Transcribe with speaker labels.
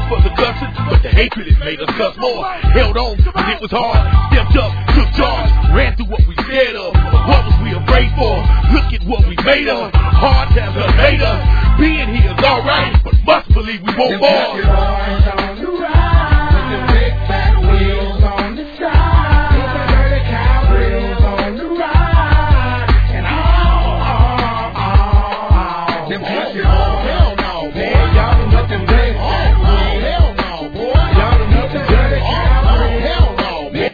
Speaker 1: for the cussing, but the hatred has made us cuss more. Held on, but it was hard. Stepped up, took charge, ran through what we scared of. What was we afraid for? Look at what we made of. Hard times have made us. Being here is alright, but must believe we won't fall.